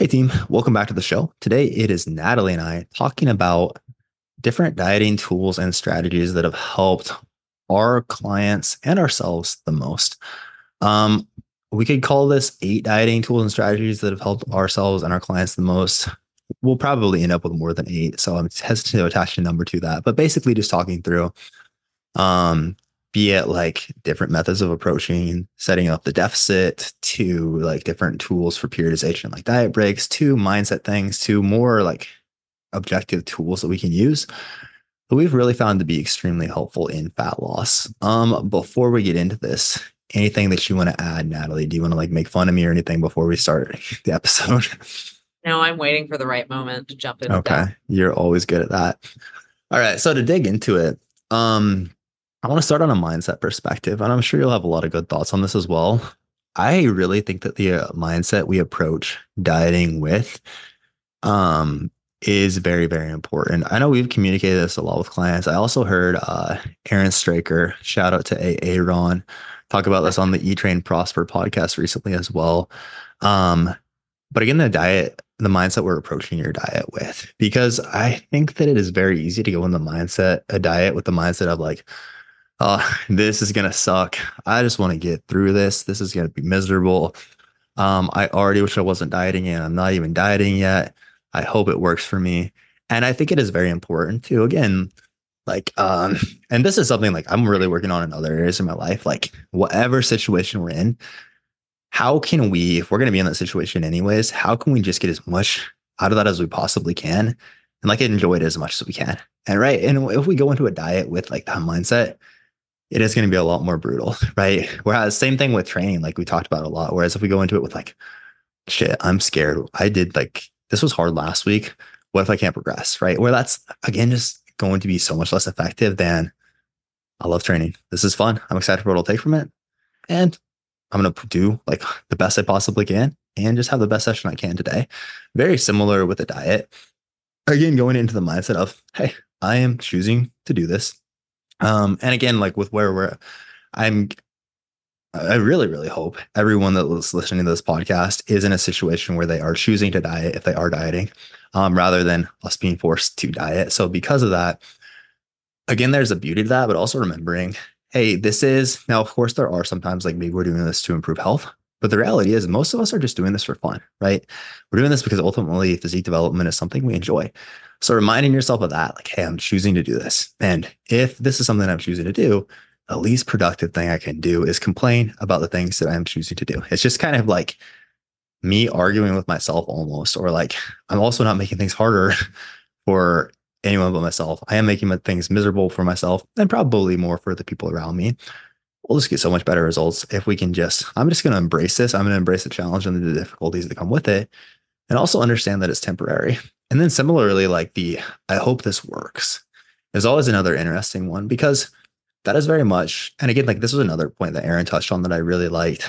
Hey team, welcome back to the show. Today it is Natalie and I talking about different dieting tools and strategies that have helped our clients and ourselves the most. Um, we could call this 8 dieting tools and strategies that have helped ourselves and our clients the most. We'll probably end up with more than 8, so I'm hesitant to attach a number to that. But basically, just talking through um, be it like different methods of approaching setting up the deficit to like different tools for periodization, like diet breaks, to mindset things, to more like objective tools that we can use that we've really found to be extremely helpful in fat loss. Before we get into this, anything that you want to add, Natalie? Do you want to like make fun of me or anything before we start the episode? No, I'm waiting for the right moment to jump in with Okay, that. you're always good at that. All right, so to dig into it, I want to start on a mindset perspective, and I'm sure you'll have a lot of good thoughts on this as well. I really think that the mindset we approach dieting with um, is very, very important. I know we've communicated this a lot with clients. I also heard Aaron Straker, shout out to Aaron, talk about this on the E Train Prosper podcast recently as well. Um, but again, the mindset we're approaching your diet with, because I think that it is very easy to go in a diet with the mindset of like, oh, this is gonna suck. I just want to get through this. This is gonna be miserable. I already wish I wasn't dieting and I'm not even dieting yet. I hope it works for me. And I think it is very important to, again, and this is something like I'm really working on in other areas of my life, like whatever situation we're in, how can we, if we're going to be in that situation anyways, how can we just get as much out of that as we possibly can and like enjoy it as much as we can? And right. And if we go into a diet with like that mindset, it is going to be a lot more brutal, right? Whereas same thing with training, like we talked about a lot. Whereas if we go into it with like, shit, I'm scared. I did like, this was hard last week. What if I can't progress? Right. Where that's again, just going to be so much less effective than I love training. This is fun. I'm excited for what I'll take from it. And I'm going to do like the best I possibly can and just have the best session I can today. Very similar with the diet. Again, going into the mindset of, hey, I am choosing to do this. And again, like with where I'm, I really, really hope everyone that was listening to this podcast is in a situation where they are choosing to diet if they are dieting, rather than us being forced to diet. So because of that, again, there's a beauty to that, but also remembering, hey, this is now, of course, there are sometimes like maybe we're doing this to improve health, but the reality is most of us are just doing this for fun, right? We're doing this because ultimately physique development is something we enjoy. So reminding yourself of that, like, hey, I'm choosing to do this. And if this is something I'm choosing to do, the least productive thing I can do is complain about the things that I'm choosing to do. It's just kind of like me arguing with myself almost, or like I'm also not making things harder for anyone but myself. I am making things miserable for myself and probably more for the people around me. We'll just get so much better results if we can I'm just going to embrace this. I'm going to embrace the challenge and the difficulties that come with it and also understand that it's temporary. And then similarly, like I hope this works is always another interesting one because that is very much, and again, like this was another point that Aaron touched on that I really liked.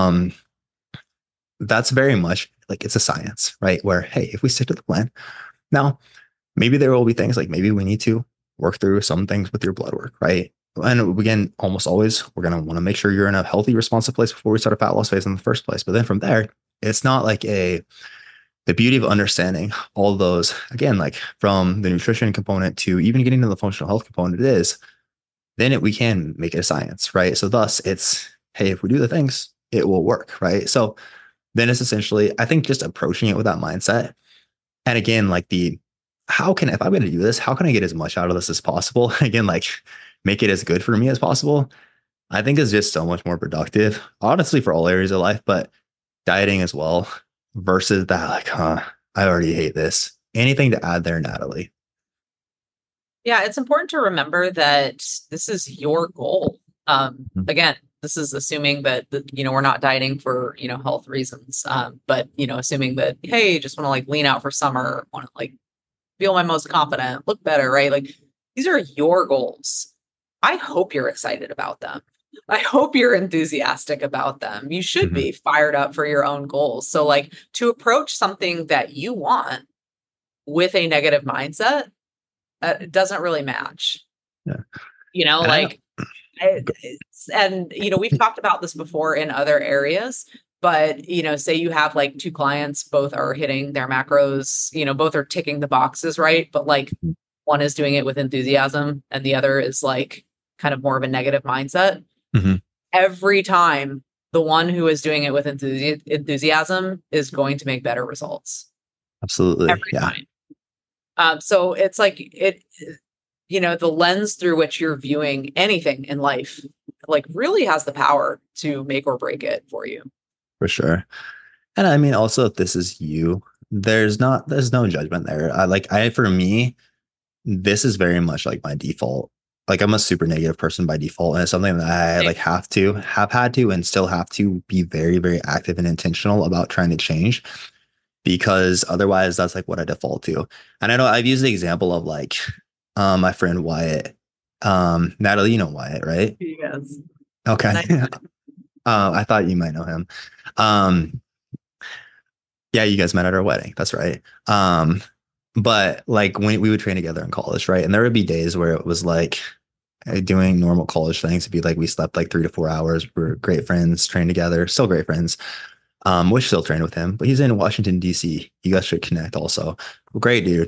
That's very much like it's a science, right? Where, hey, if we stick to the plan, now maybe there will be things like maybe we need to work through some things with your blood work, right? And again, almost always, we're going to want to make sure you're in a healthy, responsive place before we start a fat loss phase in the first place. But then from there, it's not like the beauty of understanding all those, again, like from the nutrition component to even getting to the functional health component, it is, we can make it a science, right? So thus it's, hey, if we do the things, it will work, right? So then it's essentially, I think just approaching it with that mindset. And again, like if I'm going to do this, how can I get as much out of this as possible? Again, like make it as good for me as possible. I think is just so much more productive, honestly, for all areas of life, but dieting as well versus that, like, I already hate this. Anything to add there, Natalie? Yeah, it's important to remember that this is your goal. Again, this is assuming that we're not dieting for health reasons, but assuming that hey, just want to like lean out for summer, want to like feel my most confident, look better, right? Like these are your goals. I hope you're excited about them. I hope you're enthusiastic about them. You should Mm-hmm. be fired up for your own goals. So like to approach something that you want with a negative mindset, it doesn't really match. Yeah. And I know. Like, and we've talked about this before in other areas, But, say you have like two clients, both are hitting their macros, both are ticking the boxes, right? But like one is doing it with enthusiasm and the other is like kind of more of a negative mindset. Mm-hmm. Every time the one who is doing it with enthusiasm is going to make better results Absolutely. every Yeah. time. So it's like the lens through which you're viewing anything in life, like really has the power to make or break it for you. For sure. And I mean, also, if this is you, there's no judgment there. For me, this is very much like my default. Like I'm a super negative person by default, and it's something that I like have had to, and still have to be very, very active and intentional about trying to change, because otherwise that's like what I default to. And I know I've used the example of like, my friend Wyatt, Natalie, you know Wyatt, right? Yes. Okay. Nice. I thought you might know him. Um, yeah, you guys met at our wedding. That's right. But like when we would train together in college, right? And there would be days where it was like doing normal college things. It'd be like we slept like 3 to 4 hours. We're great friends, trained together, still great friends. Wish still trained with him, but he's in Washington, D.C. You guys should connect also. Great dude.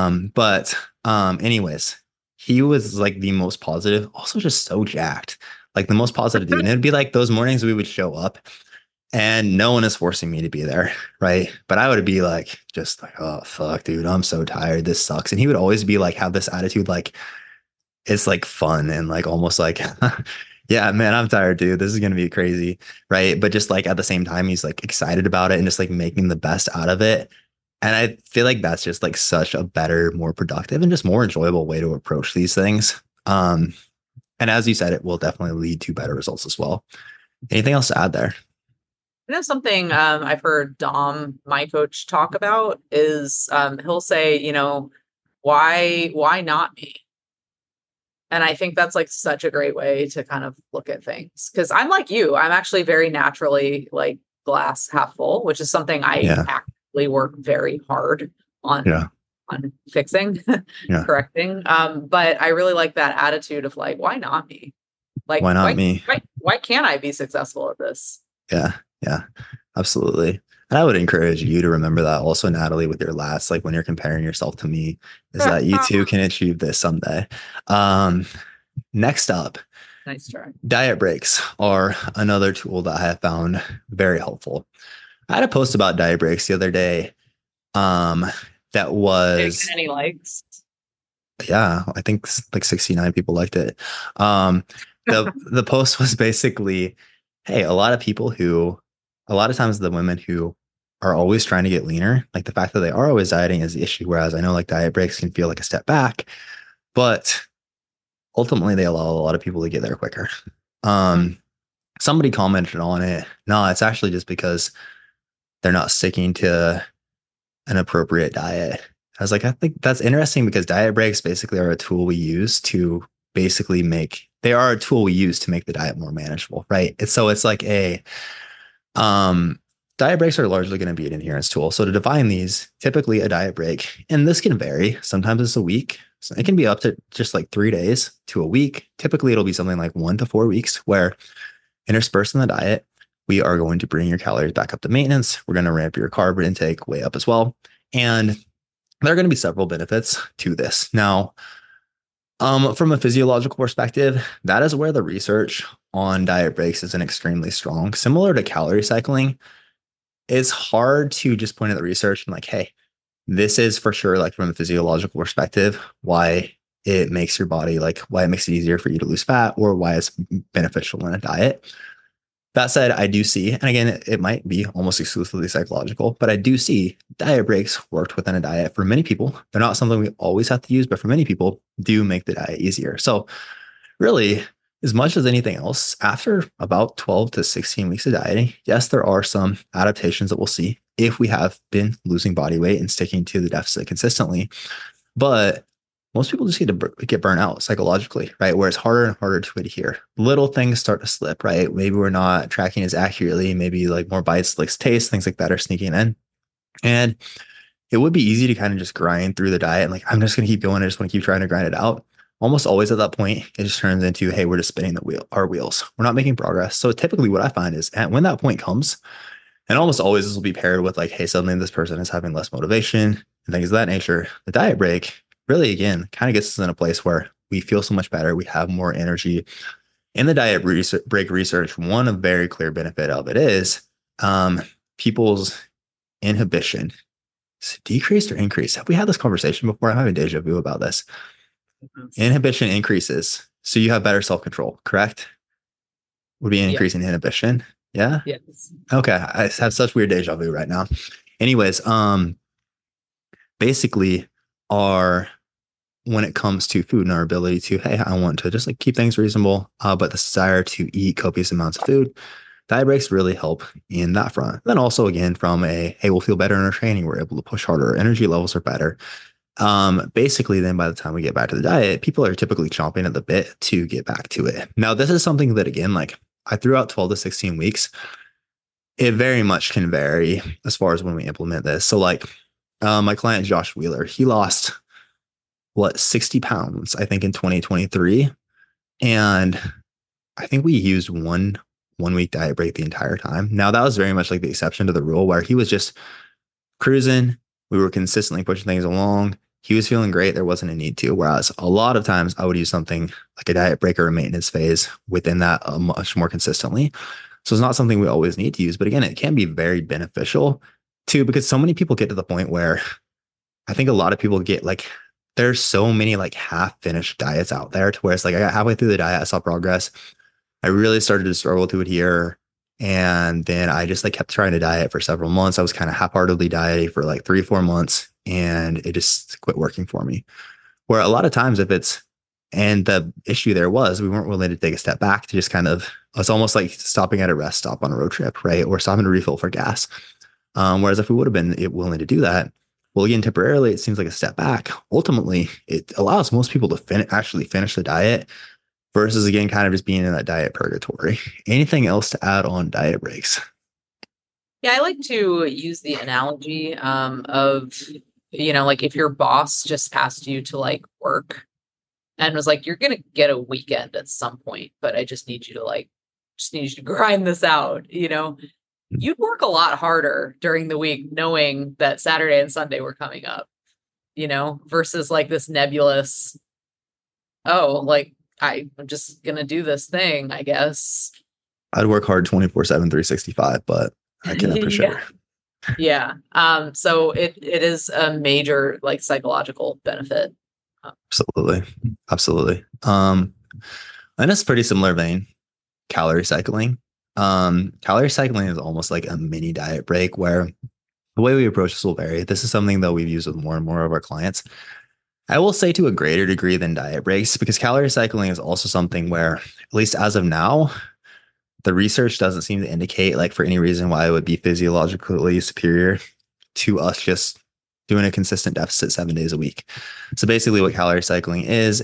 Anyways, he was like the most positive, also just so jacked, like the most positive dude. And it'd be like those mornings we would show up and no one is forcing me to be there, right? But I would be like, just like, oh fuck, dude, I'm so tired. This sucks. And he would always be like, have this attitude, like it's like fun and like almost like, yeah, man, I'm tired, dude. This is gonna be crazy, right? But just like at the same time, he's like excited about it and just like making the best out of it. And I feel like that's just like such a better, more productive, and just more enjoyable way to approach these things. And as you said, it will definitely lead to better results as well. Anything else to add there? Something I've heard Dom, my coach, talk about is he'll say, why not me? And I think that's like such a great way to kind of look at things. Because I'm like you, I'm actually very naturally like glass half full, which is something I actively work very hard on fixing, correcting. But I really like that attitude of like, why not me? Like, why not me? Why can't I be successful at this? Yeah, absolutely. And I would encourage you to remember that also, Natalie, with your last, like when you're comparing yourself to me, is that you too can achieve this someday. Next up, nice try. Diet breaks are another tool that I have found very helpful. I had a post about diet breaks the other day. That was any likes. Yeah, I think like 69 people liked it. The post was basically, hey, a lot of times the women who are always trying to get leaner, like the fact that they are always dieting is the issue. Whereas I know like diet breaks can feel like a step back, but ultimately they allow a lot of people to get there quicker. Somebody commented on it. No, it's actually just because they're not sticking to an appropriate diet. I was like, I think that's interesting because diet breaks basically are a tool we use to basically make the diet more manageable, right? It's like diet breaks are largely going to be an adherence tool. So to define these, typically a diet break, and this can vary. Sometimes it's a week. So it can be up to just like 3 days to a week. Typically it'll be something like 1 to 4 weeks where interspersed in the diet, we are going to bring your calories back up to maintenance. We're going to ramp your carb intake way up as well. And there are going to be several benefits to this. Now, from a physiological perspective, that is where the research on diet breaks isn't extremely strong. Similar to calorie cycling, it's hard to just point at the research and like, hey, this is for sure, like from a physiological perspective, why it makes your body, like why it makes it easier for you to lose fat or why it's beneficial in a diet. That said, I do see, and again, it might be almost exclusively psychological, but I do see diet breaks worked within a diet for many people. They're not something we always have to use, but for many people do make the diet easier. So really, as much as anything else, after about 12 to 16 weeks of dieting, yes, there are some adaptations that we'll see if we have been losing body weight and sticking to the deficit consistently. But most people just get burnt out psychologically, right? Where it's harder and harder to adhere. Little things start to slip, right? Maybe we're not tracking as accurately. Maybe like more bites, licks, taste, things like that are sneaking in. And it would be easy to kind of just grind through the diet. And like, I'm just going to keep going. I just want to keep trying to grind it out. Almost always at that point, it just turns into, hey, we're just spinning our wheels. We're not making progress. So typically what I find is when that point comes, And almost always this will be paired with like, hey, suddenly this person is having less motivation and things of that nature. The diet break really, again, kind of gets us in a place where we feel so much better. We have more energy. In the break research, one of very clear benefit of it is people's inhibition decreased or increased. Have we had this conversation before? I'm having deja vu about this. Inhibition increases. So you have better self-control, correct? Would be an increase in inhibition. Yeah. Yes. Okay. I have such weird deja vu right now. Anyways, basically our when it comes to food and our ability to, hey, I want to just like keep things reasonable, but the desire to eat copious amounts of food, diet breaks really help in that front. Then also again, from a, hey, we'll feel better in our training. We're able to push harder. Our energy levels are better. Basically then by the time we get back to the diet, people are typically chomping at the bit to get back to it. Now, this is something that again, like I threw out 12 to 16 weeks. It very much can vary as far as when we implement this. So like my client, Josh Wheeler, he lost 60 pounds, I think in 2023. And I think we used one week diet break the entire time. Now that was very much like the exception to the rule where he was just cruising. We were consistently pushing things along. He was feeling great. There wasn't a need to. Whereas a lot of times I would use something like a diet break or a maintenance phase within that much more consistently. So it's not something we always need to use. But again, it can be very beneficial too, because so many people get to the point where I think a lot of people get like, there's so many like half finished diets out there to where it's like I got halfway through the diet, I saw progress. I really started to struggle to adhere. And then I just like kept trying to diet for several months. I was kind of half-heartedly dieting for like 3-4 months and it just quit working for me. Where a lot of times and the issue there was we weren't willing to take a step back to just kind of, it's almost like stopping at a rest stop on a road trip, right? Or stopping to refill for gas. Whereas if we would have been willing to do that, well, again, temporarily, it seems like a step back. Ultimately, it allows most people to actually finish the diet versus, again, kind of just being in that diet purgatory. Anything else to add on diet breaks? Yeah, I like to use the analogy of, like if your boss just asked you to like work and was like, you're going to get a weekend at some point, but I just need you to grind this out, you'd work a lot harder during the week knowing that Saturday and Sunday were coming up, versus like this nebulous, oh, like I'm just going to do this thing, I guess. I'd work hard 24/7, 365, but I can appreciate it. Yeah. So it is a major like psychological benefit. Absolutely. Absolutely. And it's pretty similar vein, calorie cycling. Calorie cycling is almost like a mini diet break where the way we approach this will vary. This is something that we've used with more and more of our clients. I will say to a greater degree than diet breaks, because calorie cycling is also something where, at least as of now, the research doesn't seem to indicate like for any reason why it would be physiologically superior to us just doing a consistent deficit 7 days a week. So basically what calorie cycling is,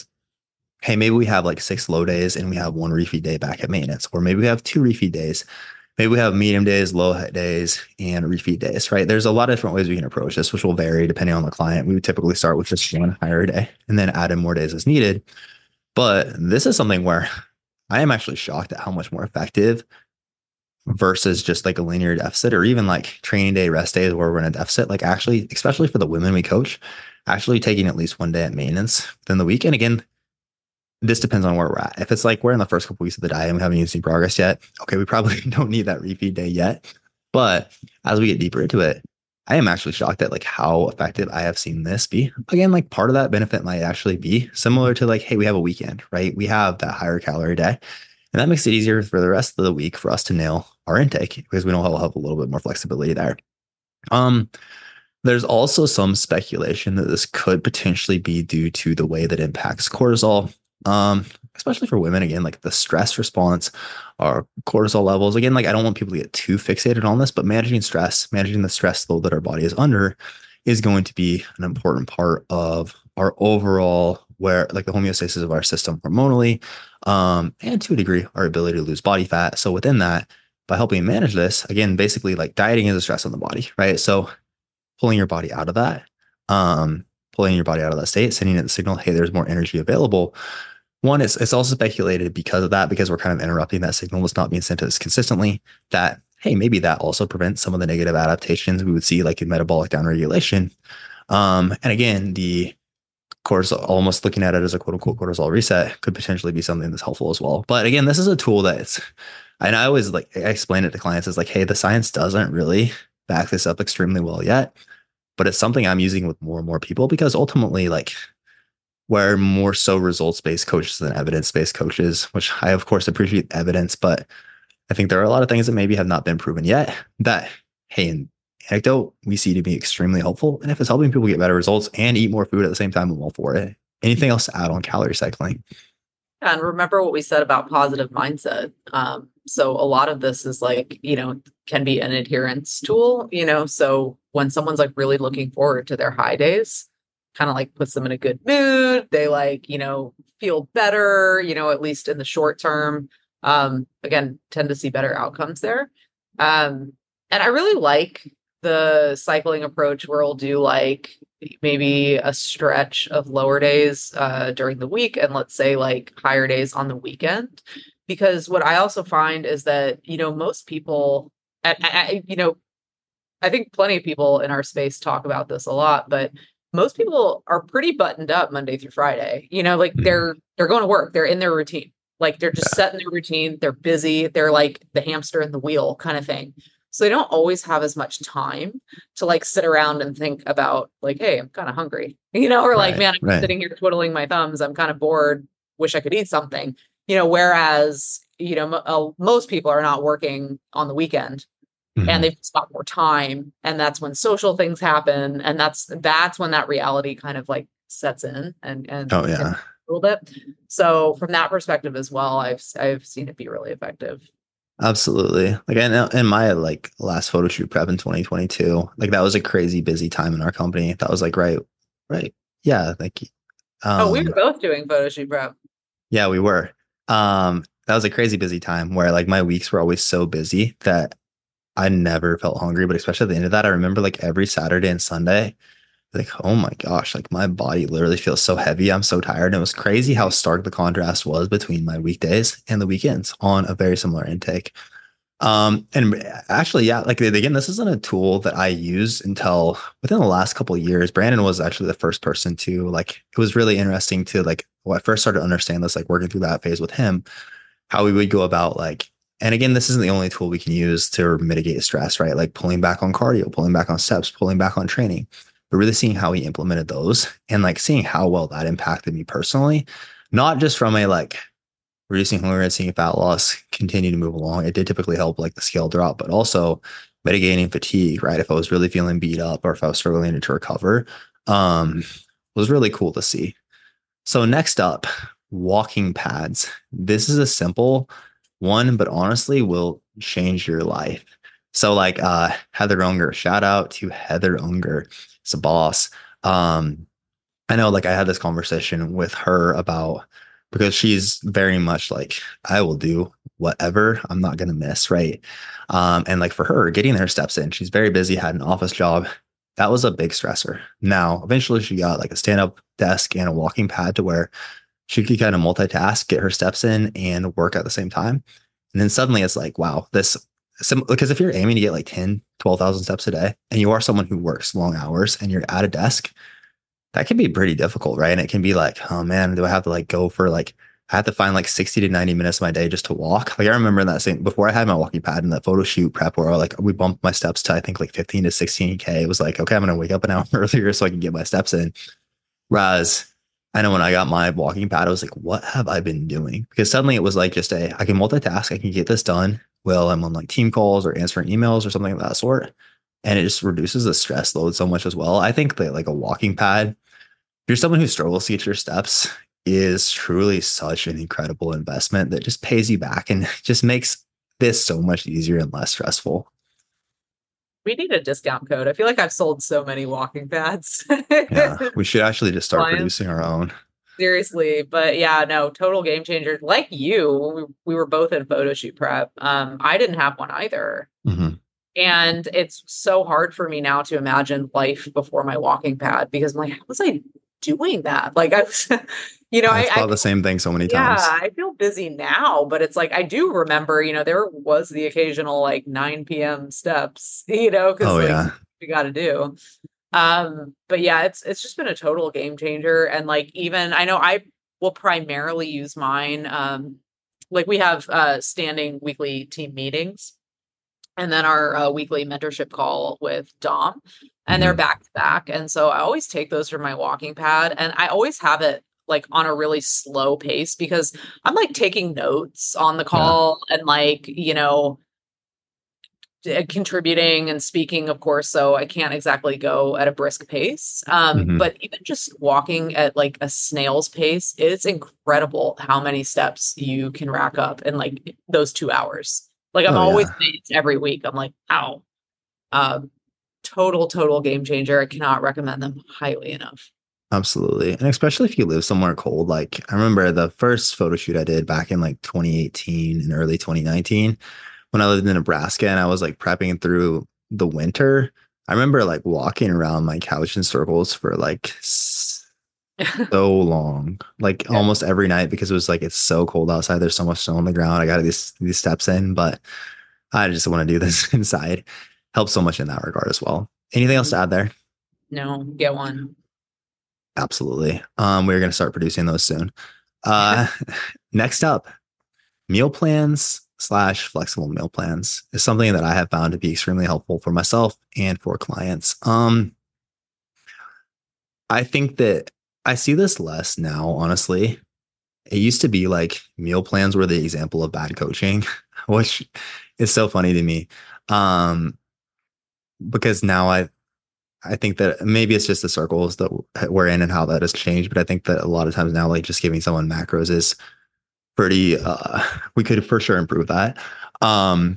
hey, maybe we have like 6 low days and we have 1 refeed day back at maintenance, or maybe we have 2 refeed days. Maybe we have medium days, low days, and refeed days, right? There's a lot of different ways we can approach this, which will vary depending on the client. We would typically start with just 1 higher day and then add in more days as needed. But this is something where I am actually shocked at how much more effective versus just like a linear deficit or even like training day, rest days where we're in a deficit, like actually, especially for the women we coach, actually taking at least 1 day at maintenance within the week. And again, this depends on where we're at. If it's like we're in the first couple weeks of the diet and we haven't used any progress yet, okay, we probably don't need that refeed day yet. But as we get deeper into it, I am actually shocked at like how effective I have seen this be. Again, like part of that benefit might actually be similar to like, hey, we have a weekend, right? We have that higher calorie day. And that makes it easier for the rest of the week for us to nail our intake because we know we'll have a little bit more flexibility there. There's also some speculation that this could potentially be due to the way that it impacts cortisol. Especially for women, again, like the stress response or cortisol levels. Again, like I don't want people to get too fixated on this, but managing the stress load that our body is under is going to be an important part of our overall where like the homeostasis of our system hormonally, and to a degree, our ability to lose body fat. So within that, by helping manage this, again, basically like dieting is a stress on the body, right? So pulling your body out of that, state, sending it the signal, hey, there's more energy available. One, it's also speculated because of that, because we're kind of interrupting that signal that's not being sent to us consistently, that, hey, maybe that also prevents some of the negative adaptations we would see like in metabolic downregulation. And again, the cortisol, almost looking at it as a quote unquote cortisol reset could potentially be something that's helpful as well. But again, this is a tool that's, and I always like, I explain it to clients as like, hey, the science doesn't really back this up extremely well yet, but it's something I'm using with more and more people because ultimately, like, we're more so results-based coaches than evidence-based coaches, which I of course appreciate evidence, but I think there are a lot of things that maybe have not been proven yet that, hey, in anecdote, we see to be extremely helpful. And if it's helping people get better results and eat more food at the same time, I'm all for it. Anything else to add on calorie cycling? And remember what we said about positive mindset. So a lot of this is like, can be an adherence tool, so when someone's like really looking forward to their high days, kind of like puts them in a good mood. They like, feel better, at least in the short term. Again, tend to see better outcomes there. And I really like the cycling approach where we'll do like maybe a stretch of lower days during the week and let's say like higher days on the weekend. Because what I also find is that, most people, I think plenty of people in our space talk about this a lot, but most people are pretty buttoned up Monday through Friday. Like Mhm. they're going to work, they're in their routine. Like they're just Yeah, setting their routine, they're busy, they're like the hamster in the wheel kind of thing. So they don't always have as much time to like sit around and think about like, hey, I'm kind of hungry, or like, right, man, I'm right. sitting here twiddling my thumbs, I'm kind of bored, wish I could eat something. Whereas, most people are not working on the weekend and Mhm. they've just got more time, and that's when social things happen, and that's when that reality kind of like sets in Oh and yeah, a little bit. So from that perspective as well, I've seen it be really effective. absolutely. Like I know in my like last photo shoot prep in 2022, like that was a crazy busy time in our company. That was like right. Yeah, like Oh, we were um both doing photo shoot prep. yeah, we were. That was a crazy busy time where like my weeks were always so busy that I never felt hungry, but especially at the end of that, I remember like every Saturday and Sunday, like, oh my gosh, like my body literally feels so heavy. I'm so tired. And it was crazy how stark the contrast was between my weekdays and the weekends on a very similar intake. And actually, yeah, like again, this isn't a tool that I used until within the last couple of years. Brandon was actually the first person to like, it was really interesting to like, when I first started to understand this, like working through that phase with him, how we would go about like, and again, this isn't the only tool we can use to mitigate stress, right? Like pulling back on cardio, pulling back on steps, pulling back on training, but really seeing how he implemented those and like seeing how well that impacted me personally, not just from a like reducing hunger and seeing fat loss continue to move along. It did typically help like the scale drop, but also mitigating fatigue, right? If I was really feeling beat up or if I was struggling to recover, was really cool to see. So next up, walking pads. This is a simple one, but honestly will change your life. So like Heather Unger, shout out to Heather Unger. It's a boss. I know like I had this conversation with her about because she's very much like I will do whatever I'm not gonna miss, right? And like for her, getting her steps in, she's very busy, had an office job. That was a big stressor. Now, eventually she got like a stand-up desk and a walking pad to where she could kind of multitask, get her steps in and work at the same time. And then suddenly it's like, wow, because if you're aiming to get like 10, 12,000 steps a day and you are someone who works long hours and you're at a desk, that can be pretty difficult, right? And it can be like, oh man, do I have to like go for like, I have to find like 60 to 90 minutes of my day just to walk. Like I remember that same before I had my walking pad in that photo shoot prep where like we bumped my steps to I think like 15 to 16K. It was like, okay, I'm gonna wake up an hour earlier so I can get my steps in. Whereas I know when I got my walking pad, I was like, what have I been doing? Because suddenly it was like just I can multitask, I can get this done while I'm on like team calls or answering emails or something of that sort. And it just reduces the stress load so much as well. I think that like a walking pad, if you're someone who struggles to get your steps, is truly such an incredible investment that just pays you back and just makes this so much easier and less stressful. We need a discount code. I feel like I've sold so many walking pads. Yeah, we should actually just start Clients. producing our own. Seriously, but yeah, no, total game changer. Like you, we were both in photo shoot prep. I didn't have one either. Mhm. And it's so hard for me now to imagine life before my walking pad because I'm like, how was I doing that. Like I was, I've I thought the same thing so many times. yeah, I feel busy now, but it's like I do remember, there was the occasional like 9 p.m. steps, because Oh like yeah. we got to do. But yeah, it's just been a total game changer. And like even I know I will primarily use mine. Like we have standing weekly team meetings and then our weekly mentorship call with Dom, and they're Mhm. back to back. And so I always take those from my walking pad, and I always have it like on a really slow pace because I'm like taking notes on the Yeah. call and like, contributing and speaking, of course, so I can't exactly go at a brisk pace. Mhm. But even just walking at like a snail's pace, it's incredible how many steps you can rack up in like those 2 hours. Like I'm Oh always yeah. amazed every week. I'm like, wow, um, total game changer. I cannot recommend them highly enough. Absolutely. And especially if you live somewhere cold. Like I remember the first photo shoot I did back in like 2018 and early 2019 when I lived in Nebraska and I was like prepping through the winter. I remember like walking around my couch in circles for like so long, like Yeah. almost every night because it was like it's so cold outside. There's so much snow on the ground. I got these steps in, but I just want to do this inside. Helps so much in that regard as well. Anything else Mhm. to add there? No, get one. Absolutely. We're going to start producing those soon. Uh, next up, meal plans slash flexible meal plans is something that I have found to be extremely helpful for myself and for clients. I think that I see this less now, honestly. It used to be like meal plans were the example of bad coaching, which is so funny to me. Um, because now I think that maybe it's just the circles that we're in and how that has changed. But I think that a lot of times now, like just giving someone macros is pretty, we could for sure improve that. Um,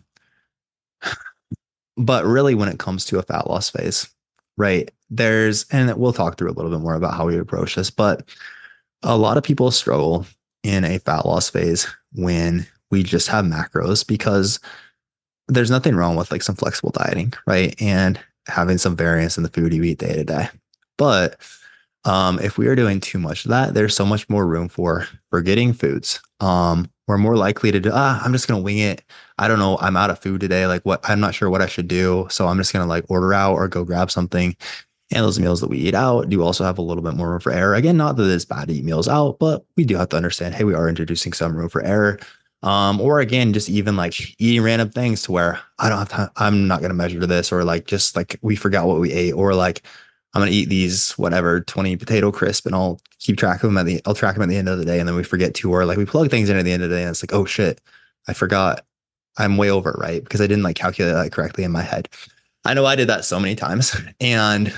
but really, when it comes to a fat loss phase, right, and we'll talk through a little bit more about how we approach this, but a lot of people struggle in a fat loss phase when we just have macros because there's nothing wrong with like some flexible dieting, right? And having some variance in the food you eat day to day. But if we are doing too much of that, there's so much more room for forgetting foods. We're more likely to do, I'm just gonna wing it. I don't know, I'm out of food today. Like what I'm not sure what I should do. So I'm just gonna like order out or go grab something. And those meals that we eat out do also have a little bit more room for error. Again, not that it's bad to eat meals out, but we do have to understand, hey, we are introducing some room for error. Or again, just even like eating random things to where I don't have time, I'm not gonna measure this, or like just like we forgot what we ate, or like I'm gonna eat these whatever 20 potato crisp and I'll track them at the end of the day, and then we forget to, or like we plug things in at the end of the day and it's like, oh shit, I forgot. I'm way over, right? Because I didn't like calculate that correctly in my head. I know I did that so many times. And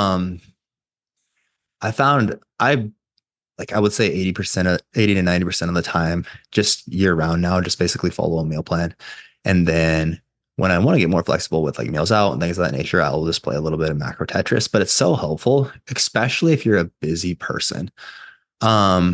I found I would say 80 to 90% of the time, just year round now, just basically follow a meal plan. And then when I want to get more flexible with like meals out and things of that nature, I'll just play a little bit of macro Tetris, but it's so helpful, especially if you're a busy person. Um,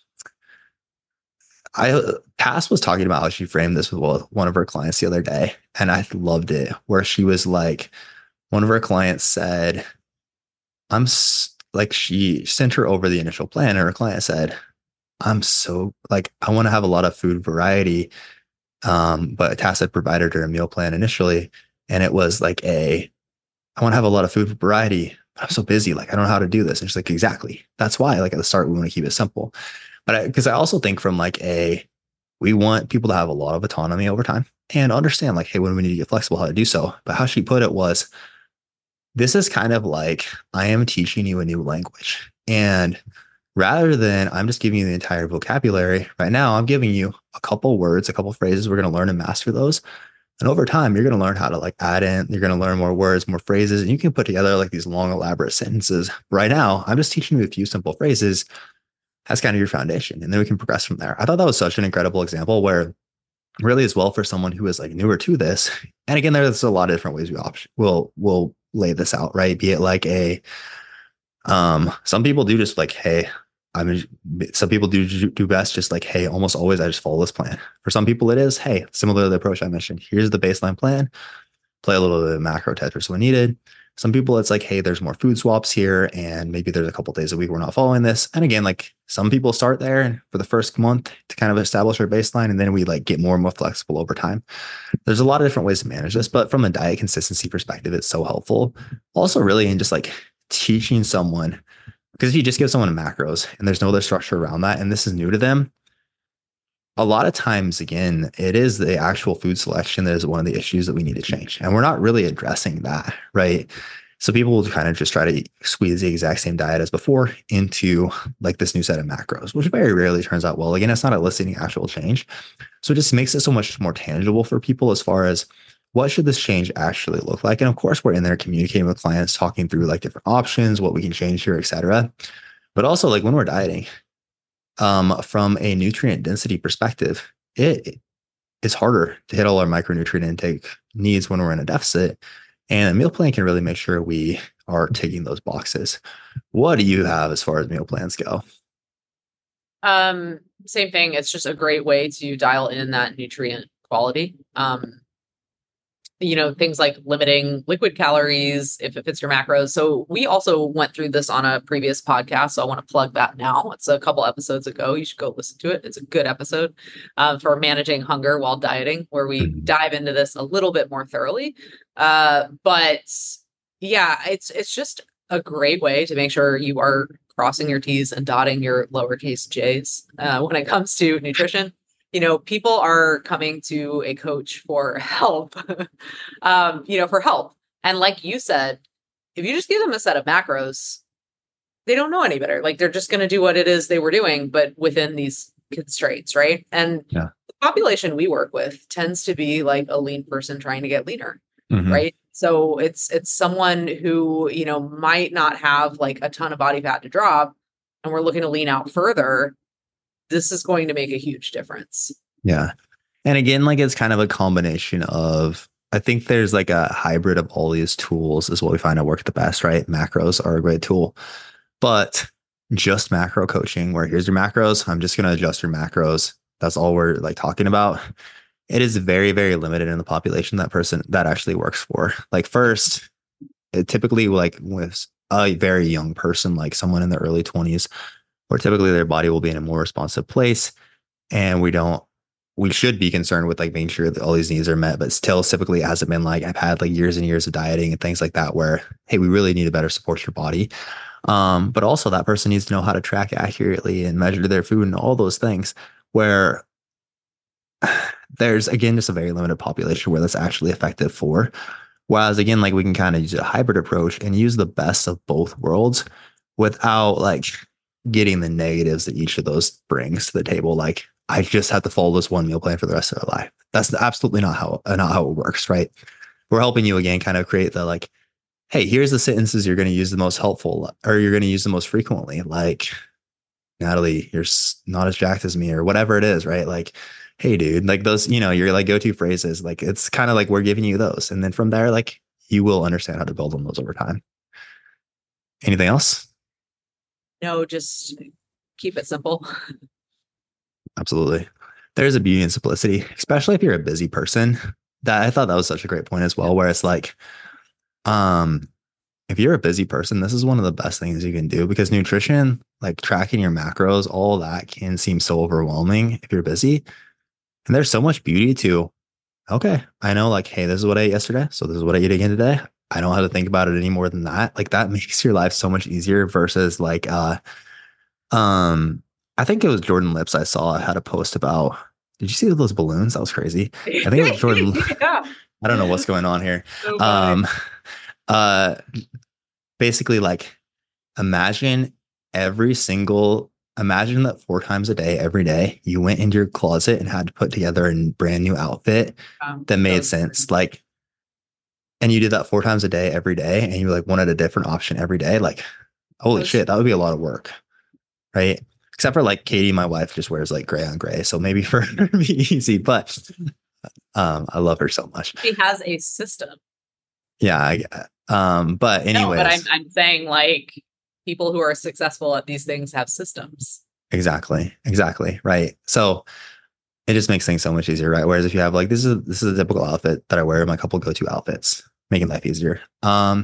Cass was talking about how she framed this with one of her clients the other day, and I loved it, where she was like, one of her clients said, like she sent her over the initial plan, and her client said, I'm so like, I want to have a lot of food variety. But Tass had provided her a meal plan initially, and it was like I want to have a lot of food variety. I'm so busy, like I don't know how to do this. And she's like, exactly. That's why, like at the start, we want to keep it simple. But because I also think from like we want people to have a lot of autonomy over time and understand like, hey, when we need to get flexible, how to do so. But how she put it was, this is kind of like I am teaching you a new language. And rather than I'm just giving you the entire vocabulary right now, I'm giving you a couple words, a couple phrases. We're going to learn and master those. And over time, you're going to learn how to like add in, you're going to learn more words, more phrases, and you can put together like these long, elaborate sentences. Right now, I'm just teaching you a few simple phrases. That's kind of your foundation. And then we can progress from there. I thought that was such an incredible example where really as well for someone who is like newer to this. And again, there's a lot of different ways we'll lay this out, right? Be it like some people do just like, hey, some people do best just like, hey, almost always I just follow this plan. For some people it is, hey, similar to the approach I mentioned, here's the baseline plan, play a little bit of macro Tetris when needed. Some people, it's like, hey, there's more food swaps here, and maybe there's a couple days a week we're not following this. And again, like some people start there for the first month to kind of establish our baseline, and then we like get more and more flexible over time. There's a lot of different ways to manage this, but from a diet consistency perspective, it's so helpful. Also, really, in just like teaching someone, because if you just give someone macros and there's no other structure around that, and this is new to them, a lot of times, again, it is the actual food selection that is one of the issues that we need to change. And we're not really addressing that, right? So people will kind of just try to squeeze the exact same diet as before into like this new set of macros, which very rarely turns out well. Again, it's not eliciting actual change. So it just makes it so much more tangible for people as far as what should this change actually look like? And of course, we're in there communicating with clients, talking through like different options, what we can change here, et cetera. But also like when we're dieting, from a nutrient density perspective, it's harder to hit all our micronutrient intake needs when we're in a deficit. And a meal plan can really make sure we are ticking those boxes. What do you have as far as meal plans go? Same thing. It's just a great way to dial in that nutrient quality. Things like limiting liquid calories if it fits your macros. So we also went through this on a previous podcast. So I want to plug that now. It's a couple episodes ago. You should go listen to it. It's a good episode for managing hunger while dieting, where we dive into this a little bit more thoroughly. But yeah, it's just a great way to make sure you are crossing your T's and dotting your lowercase J's when it comes to nutrition. People are coming to a coach for help, for help. And like you said, if you just give them a set of macros, they don't know any better. Like they're just going to do what it is they were doing, but within these constraints, right? And the population we work with tends to be like a lean person trying to get leaner, right? So it's someone who, might not have like a ton of body fat to drop, and we're looking to lean out further. This is going to make a huge difference. Yeah. And again, like it's kind of a combination of, I think there's like a hybrid of all these tools is what we find out work the best, right? Macros are a great tool, but just macro coaching where here's your macros. I'm just going to adjust your macros. That's all we're like talking about. It is very, very limited in the population that actually works for. Like first, it typically like with a very young person, like someone in the early 20s, where typically their body will be in a more responsive place. And we should be concerned with like making sure that all these needs are met, but still typically it hasn't been like I've had like years and years of dieting and things like that where, hey, we really need to better support your body. But also that person needs to know how to track accurately and measure their food and all those things where there's again, just a very limited population where that's actually effective for. Whereas again, like we can kind of use a hybrid approach and use the best of both worlds without like getting the negatives that each of those brings to the table. Like I just have to follow this one meal plan for the rest of their life. That's absolutely not how it works, right? We're helping you again, kind of create the like, hey, here's the sentences you're going to use the most helpful, or you're going to use the most frequently. Like, Natalie, you're not as jacked as me, or whatever it is, right? Like, hey, dude, like those, your like go-to phrases. Like it's kind of like we're giving you those, and then from there, like you will understand how to build on those over time. Anything else? No, just keep it simple. Absolutely. There's a beauty in simplicity, especially if you're a busy person. That I thought that was such a great point as well, where it's like, if you're a busy person, this is one of the best things you can do because nutrition, like tracking your macros, all that can seem so overwhelming if you're busy. And there's so much beauty to, okay, I know like, hey, this is what I ate yesterday. So this is what I ate again today. I don't have to think about it any more than that. Like that makes your life so much easier versus like, I think it was Jordan Lips I saw had a post about, did you see those balloons? That was crazy. I think it was Jordan. Yeah. I don't know what's going on here. Basically like imagine that 4 times a day, every day, you went into your closet and had to put together a brand new outfit that made sense. Like, and you did that 4 times a day, every day, and you like wanted a different option every day. Like, holy shit, that would be a lot of work. Right. Except for like Katie, my wife just wears like gray on gray. So maybe for her to be easy, but I love her so much. She has a system. Yeah. But anyways. No, but I'm saying like people who are successful at these things have systems. Exactly. Right. So it just makes things so much easier, right? Whereas if you have like, this is a typical outfit that I wear, my couple go-to outfits, making life easier.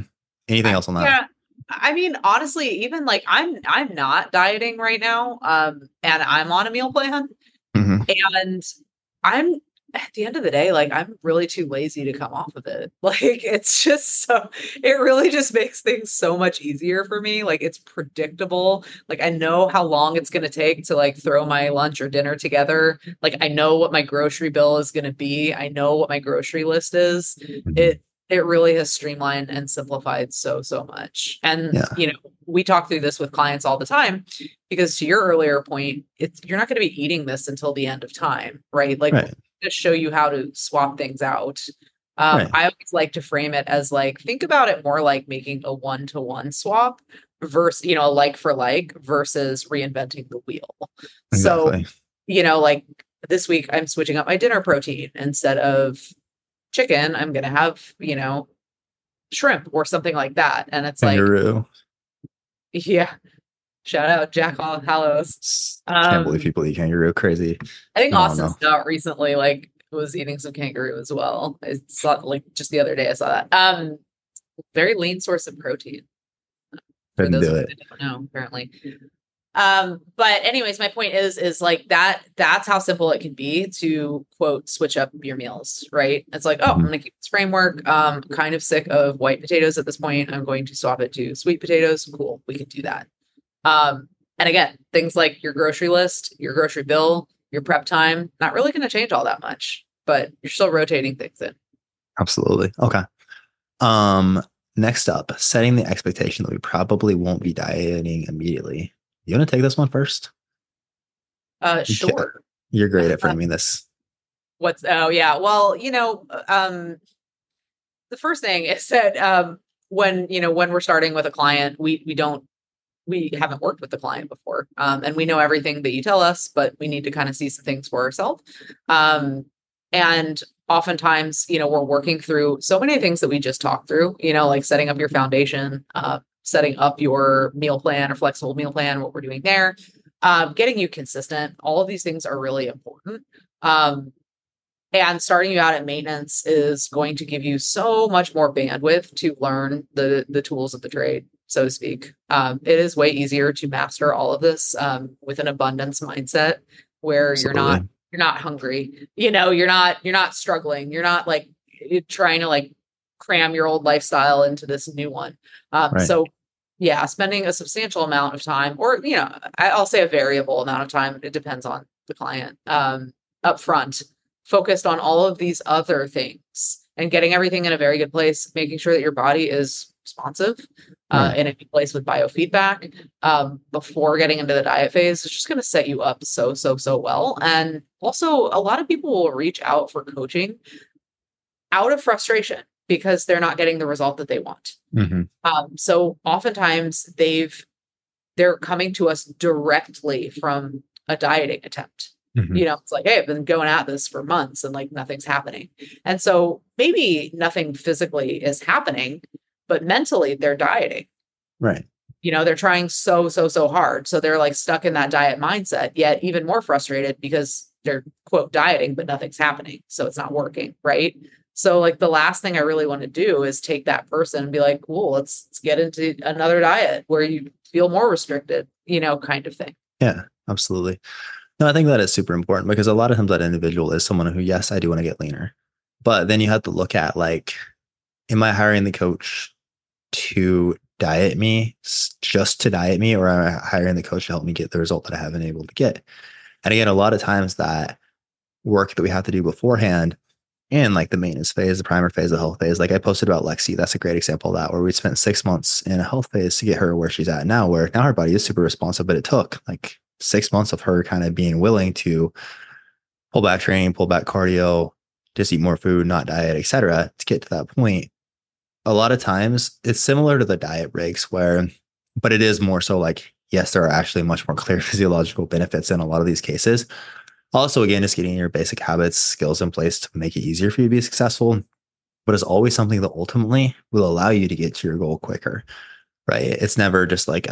Anything else on that? Yeah. I mean, honestly, even like I'm not dieting right now. And I'm on a meal plan. Hmm. And I'm at the end of the day, like I'm really too lazy to come off of it. Like it's just so it really just makes things so much easier for me. Like it's predictable. Like I know how long it's going to take to like throw my lunch or dinner together. Like I know what my grocery bill is going to be. I know what my grocery list is. Hmm. It really has streamlined and simplified so much. And Yeah. we talk through this with clients all the time because to your earlier point, you're not going to be eating this until the end of time, right? Like Right. to show you how to swap things out. Right. I always like to frame it as like, think about it more like making a one-to-one swap versus, a like for like versus reinventing the wheel. So, Exactly. like this week I'm switching up my dinner protein instead of chicken, I'm going to have, shrimp or something like that. And it's like, Kangaroo. yeah, shout out Jack Hallows. Can't believe people eat kangaroo. Crazy. I think I don't Austin know. Stout recently was eating some kangaroo as well. I saw like just the other day I saw that. Very lean source of protein for Couldn't those do of you it. that don't know, apparently. But anyways, my point is like that's how simple it can be to quote switch up your meals, right? It's like, oh, I'm Mhm. gonna keep this framework. Kind of sick of white potatoes at this point. I'm going to swap it to sweet potatoes. Cool, we can do that. And again, things like your grocery list, your grocery bill, your prep time, not really going to change all that much, but you're still rotating things in. Absolutely. Okay. Um, Next up, setting the expectation that we probably won't be dieting immediately. You want to take this one first? Okay. Sure. You're great at framing this. Oh yeah. Well, the first thing is that when we're starting with a client, we haven't worked with the client before. And we know everything that you tell us, but we need to kind of see some things for ourselves. And oftentimes, we're working through so many things that we just talked through, like setting up your foundation, setting up your meal plan or flexible meal plan, what we're doing there, getting you consistent. All of these things are really important. And starting you out at maintenance is going to give you so much more bandwidth to learn the tools of the trade, so to speak. It is way easier to master all of this with an abundance mindset where Absolutely. you're not hungry. You're not struggling. You're not like trying to like cram your old lifestyle into this new one. Right. So yeah, spending a substantial amount of time, or I'll say a variable amount of time. It depends on the client. Up front, focused on all of these other things and getting everything in a very good place, making sure that your body is responsive Right. in a good place with biofeedback before getting into the diet phase. It's just going to set you up so well. And also, a lot of people will reach out for coaching out of frustration because they're not getting the result that they want. Hmm. So oftentimes they're coming to us directly from a dieting attempt. Hmm. It's like, hey, I've been going at this for months and like nothing's happening. And so maybe nothing physically is happening, but mentally they're dieting. Right. They're trying so hard. So they're like stuck in that diet mindset, yet even more frustrated because they're quote dieting, but nothing's happening. So it's not working. Right. So like the last thing I really want to do is take that person and be like, cool, let's get into another diet where you feel more restricted, kind of thing. Yeah, absolutely. No, I think that is super important because a lot of times that individual is someone who, yes, I do want to get leaner. But then you have to look at like, am I hiring the coach to diet me, just to diet me, or am I hiring the coach to help me get the result that I haven't been able to get? And again, a lot of times that work that we have to do beforehand in like the maintenance phase, the primer phase, the health phase, like I posted about Lexi, that's a great example of that, where we spent 6 months in a health phase to get her where she's at now, where now her body is super responsive, but it took like 6 months of her kind of being willing to pull back training, pull back cardio, just eat more food, not diet, etc., to get to that point. A lot of times it's similar to the diet breaks but it is more so like, yes, there are actually much more clear physiological benefits in a lot of these cases. Also, again, just getting your basic habits, skills in place to make it easier for you to be successful, but it's always something that ultimately will allow you to get to your goal quicker, right? It's never just like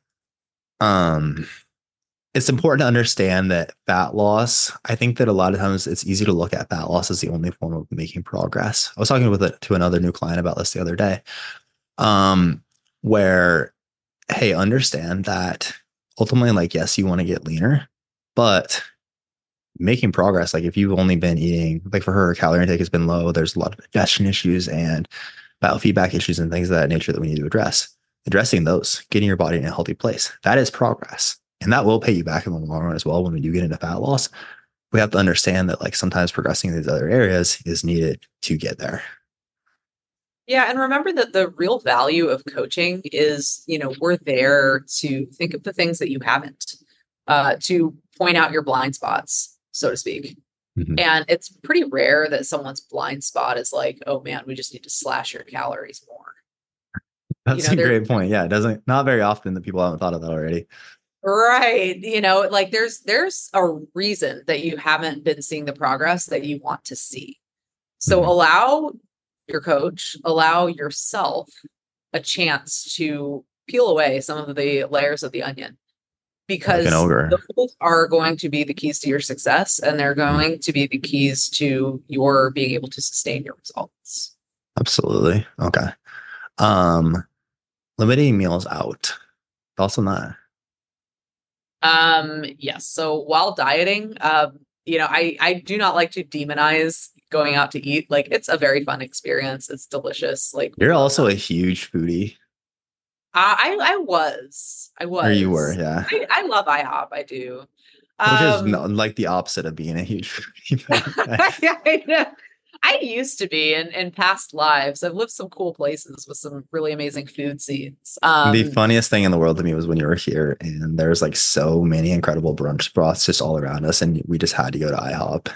um, it's important to understand that fat loss, I think that a lot of times it's easy to look at fat loss as the only form of making progress. I was talking to another new client about this the other day. Um, where, hey, understand that ultimately, like, yes, you want to get leaner, but making progress, like if you've only been eating, like for her, calorie intake has been low, there's a lot of digestion issues and biofeedback issues and things of that nature that we need to address. Addressing those, getting your body in a healthy place, that is progress. And that will pay you back in the long run as well when we do get into fat loss. We have to understand that like sometimes progressing in these other areas is needed to get there. Yeah, and remember that the real value of coaching is, we're there to think of the things that you haven't, to point out your blind spots, so to speak. Mhm. And it's pretty rare that someone's blind spot is like, oh man, we just need to slash your calories more. That's a There, great point. Yeah, it doesn't, not very often that people haven't thought of that already. right. Like there's a reason that you haven't been seeing the progress that you want to see. So Mhm. allow your coach, allow yourself a chance to peel away some of the layers of the onion, Like an because ogre. those are going to be the keys to your success, and they're Mhm. going to be the keys to your being able to sustain your results. Absolutely. Okay. Um, Limiting meals out. Thoughts on that? Yes. So while dieting, I do not like to demonize going out to eat. Like it's a very fun experience. It's delicious. Like we You're love also that. a huge foodie, I or you were, was. yeah. I love IHOP. I do. Which is Um, like the opposite of being a huge foodie. But okay. I know. I used to be in past lives. I've lived some cool places with some really amazing food scenes. The funniest thing in the world to me was when you were here, and there's like so many incredible brunch spots just all around us, and we just had to go to IHOP.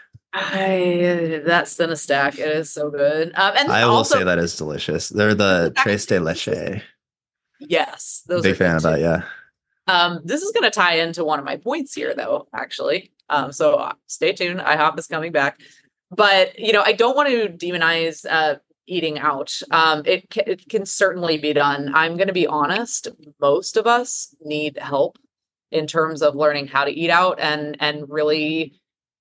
That Cinestack, it is so good. And then I will also, say that is delicious. They're this is the Tres de actually, Leche. yes, those Big are fan good of too. that. Yeah. This is going to tie into one of my points here, though, actually. So stay tuned. IHOP is coming back. But, I don't want to demonize eating out. It can certainly be done. I'm going to be honest. Most of us need help in terms of learning how to eat out and really,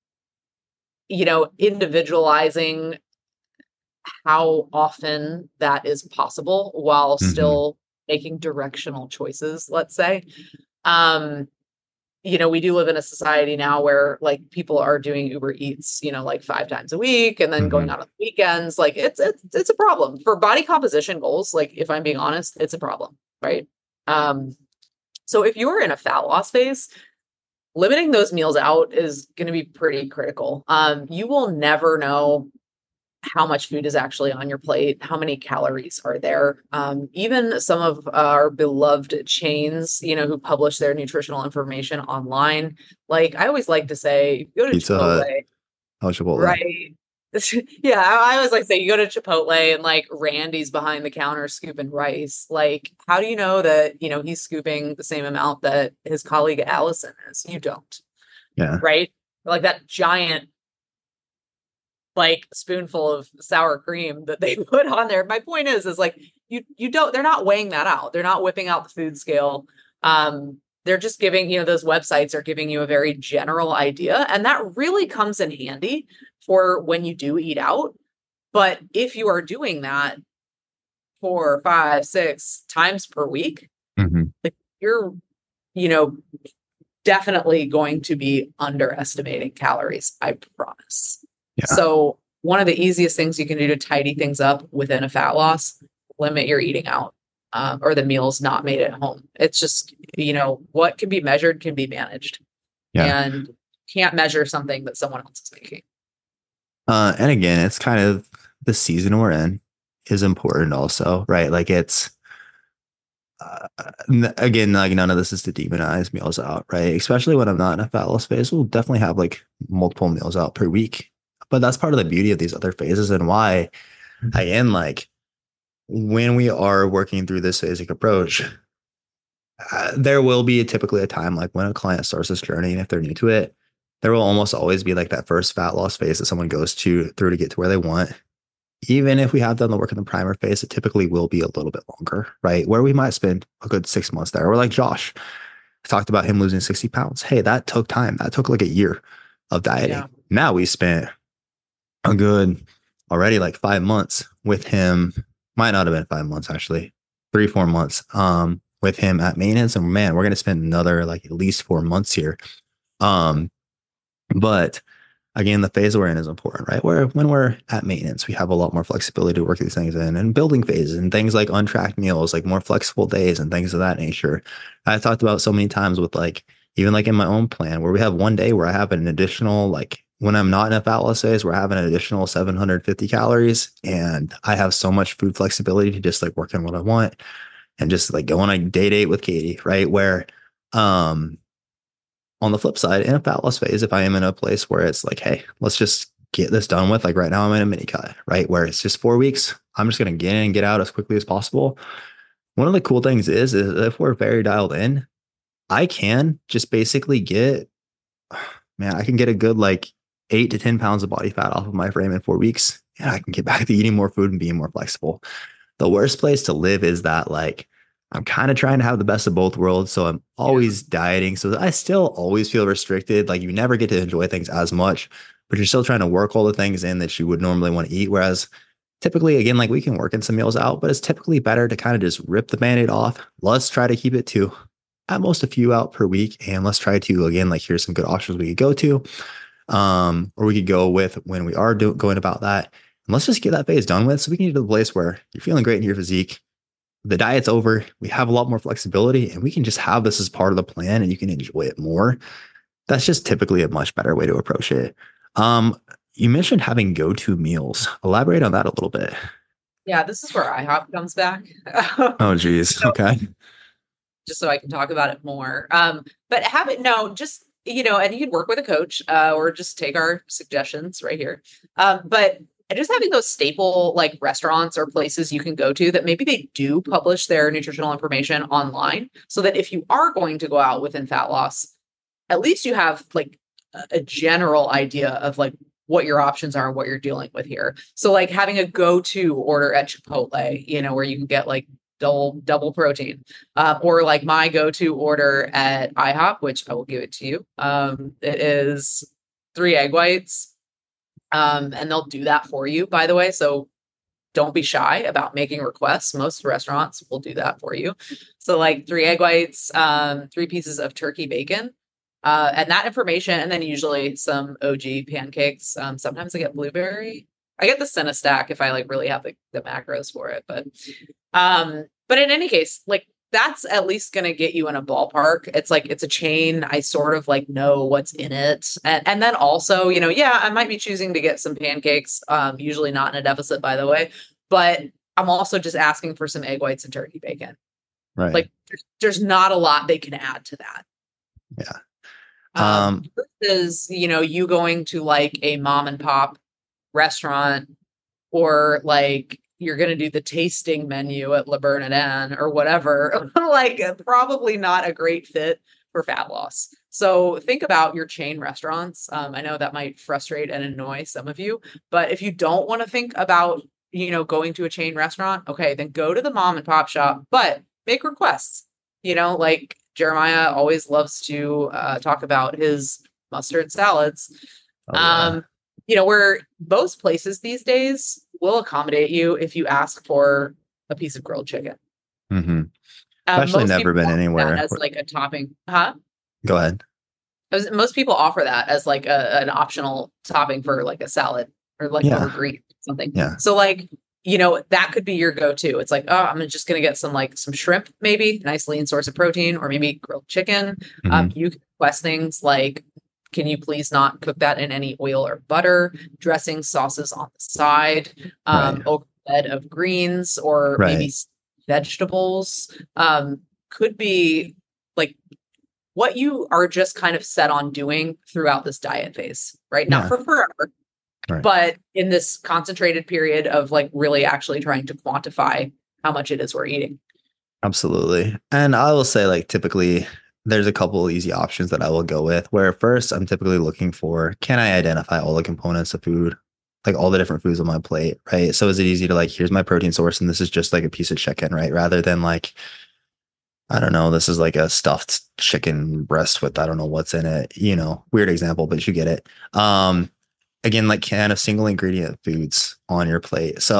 individualizing how often that is possible while Hmm. still making directional choices, let's say. Um, we do live in a society now where like people are doing Uber Eats, like 5 times a week and then going Hmm. out on the weekends. Like it's a problem for body composition goals. Like if I'm being honest, it's a problem, right? Um, so if you're in a fat loss phase, limiting those meals out is going to be pretty critical. You will never know how much food is actually on your plate, how many calories are there. Even some of our beloved chains, who publish their nutritional information online. Like I always like to say, go to Pizza Hut, Chipotle, El Chipotle. right? Yeah, I always like to say you go to Chipotle and like Randy's behind the counter scooping rice. Like, how do you know that, he's scooping the same amount that his colleague Allison is? You don't, Yeah. right? Like that giant like spoonful of sour cream that they put on there. My point is like you don't they're not weighing that out. They're not whipping out the food scale. They're just giving, those websites are giving you a very general idea. And that really comes in handy for when you do eat out. But if you are doing that 4, 5, 6 times per week, Hmm. like you're, you know, definitely going to be underestimating calories, I promise. Yeah. So, one of the easiest things you can do to tidy things up within a fat loss, limit your eating out, or the meals not made at home. It's just, what can be measured can be managed, Yeah. and can't measure something that someone else is making. And again, it's kind of the season we're in is important also, right? Like it's, again, like none of this is to demonize meals out, right? Especially when I'm not in a fat loss phase, we'll definitely have like multiple meals out per week. But that's part of the beauty of these other phases and why, again, like when we are working through this phasic approach, there will be typically a time like when a client starts this journey, and if they're new to it, there will almost always be like that first fat loss phase that someone goes through to get to where they want. Even if we have done the work in the primer phase, it typically will be a little bit longer, right? Where we might spend a good 6 months there. Or like Josh talked about him losing 60 pounds. Hey, that took time. That took like a year of dieting. Yeah. Now we spent a good already like 5 months with him. might not have been 5 months actually, 3, 4 months with him at maintenance. And man, we're gonna spend another like at least 4 months here. Um, but again, the phase we're in is important, right? Where when we're at maintenance, we have a lot more flexibility to work these things in, and building phases and things like untracked meals, like more flexible days and things of that nature. I talked about so many times with like even like in my own plan where we have one day where I have an additional like when I'm not in a fat loss phase, we're having an additional 750 calories, and I have so much food flexibility to just like work on what I want and just like go on a day date with Katie, right? Where um on the flip side, in a fat loss phase, if I am in a place where it's like, hey, let's just get this done with, like right now I'm in a mini cut, right? Where it's just 4 weeks, I'm just going to get in and get out as quickly as possible. One of the cool things is if we're very dialed in, I can just basically get, man, I can get a good like 8 to 10 pounds of body fat off of my frame in 4 weeks. And I can get back to eating more food and being more flexible. The worst place to live is that like I'm kind of trying to have the best of both worlds. So I'm always dieting. So I still always feel restricted. Like you never get to enjoy things as much, but you're still trying to work all the things in that you would normally want to eat. Whereas typically, again, like we can work in some meals out, but it's typically better to kind of just rip the band-aid off. Let's try to keep it to at most a few out per week. And let's try to, again, like here's some good options we could go to. Or we could go with when we are going about that. And let's just get that phase done with so we can get to the place where you're feeling great in your physique. The diet's over. We have a lot more flexibility and we can just have this as part of the plan and you can enjoy it more. That's just typically a much better way to approach it. You mentioned having go-to meals. Elaborate on that a little bit. Yeah, this is where IHOP comes back. Oh, geez. So, Okay. just so I can talk about it more. But have it no, just and you can work with a coach or just take our suggestions right here. But just having those staple like restaurants or places you can go to that maybe they do publish their nutritional information online, so that if you are going to go out within fat loss, at least you have like a general idea of like what your options are and what you're dealing with here. So like having a go-to order at Chipotle, where you can get like double protein, or like my go-to order at IHOP, which I will give it to you. It is 3 egg whites. And they'll do that for you, by the way. So don't be shy about making requests. Most restaurants will do that for you. So like 3 egg whites, 3 pieces of turkey bacon, and that information. And then usually some OG pancakes. Sometimes I get blueberry. I get the Cinestack if I like really have the macros for it. But in any case, like that's at least going to get you in a ballpark. It's like, it's a chain. I sort of like know what's in it. And then also, I might be choosing to get some pancakes, usually not in a deficit, by the way, but I'm also just asking for some egg whites and turkey bacon. Right. Like there's not a lot they can add to that. Yeah. Versus, you going to like a mom and pop restaurant, or like you're going to do the tasting menu at Le Bernardin or whatever, like probably not a great fit for fat loss. So think about your chain restaurants. I know that might frustrate and annoy some of you, but if you don't want to think about, going to a chain restaurant, okay, then go to the mom and pop shop, but make requests. Like Jeremiah always loves to talk about his mustard salads. Oh, yeah. Where most places these days will accommodate you if you ask for a piece of grilled chicken. Mm-hmm. I've actually never been anywhere as like a topping. Huh? Go ahead. Most people offer that as like an optional topping for like a salad or like over green something. Yeah. So like, that could be your go-to. It's like, oh, I'm just going to get some shrimp, maybe nice lean source of protein, or maybe grilled chicken. Mm-hmm. You can request things like, can you please not cook that in any oil or butter, dressing, sauces on the side, over bed of greens, or maybe vegetables. Could be like what you are just kind of set on doing throughout this diet phase, right? Not for forever, but in this concentrated period of like really actually trying to quantify how much it is we're eating. Absolutely. And I will say like typically there's a couple of easy options that I will go with, where first I'm typically looking for, can I identify all the components of food, like all the different foods on my plate, right? So is it easy to like, here's my protein source and this is just like a piece of chicken, right? Rather than like, I don't know, this is like a stuffed chicken breast with, I don't know what's in it, weird example, but you get it. Again, like kind of single ingredient foods on your plate. So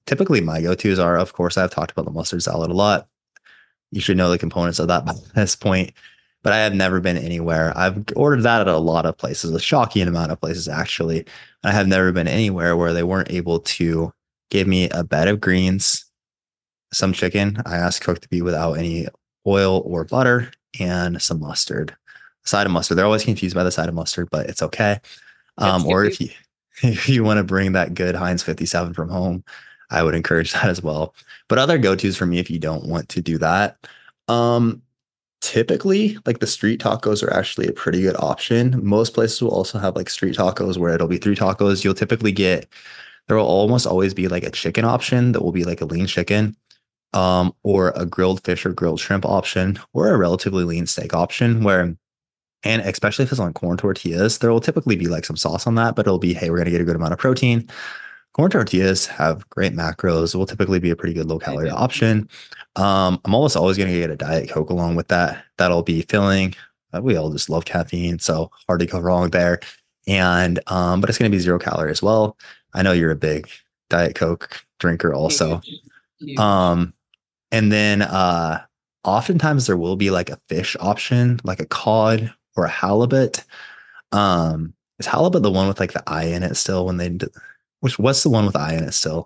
typically my go-tos are, of course, I've talked about the mustard salad a lot. You should know the components of that by this point. But I have never been anywhere. I've ordered that at a lot of places, a shocking amount of places actually. I have never been anywhere where they weren't able to give me a bed of greens, some chicken. I asked cook to be without any oil or butter, and some mustard. Side of mustard. They're always confused by the side of mustard, but it's okay. It's Or confusing. if you want to bring that good Heinz 57 from home, I would encourage that as well. But other go-tos for me if you don't want to do that. Um, Typically, like the street tacos are actually a pretty good option. Most places will also have like street tacos where it'll be three tacos. You'll typically get there will almost always be like a chicken option that will be like a lean chicken, or a grilled fish or grilled shrimp option, or a relatively lean steak option where and especially if it's on corn tortillas, there will typically be like some sauce on that, but it'll be, hey, we're gonna get a good amount of protein. Corn tortillas have great macros. It will typically be a pretty good low They calorie do. option. I'm almost always going to get a Diet Coke along with that. That'll be filling. We all just love caffeine, so hard to go wrong there. And but it's going to be 0 calorie as well. I know you're a big Diet Coke drinker also. Huge. Huge. Um, and then oftentimes there will be like a fish option, like a cod or a halibut. Is halibut the one with like the eye in it still when which what's the one with eye in it still?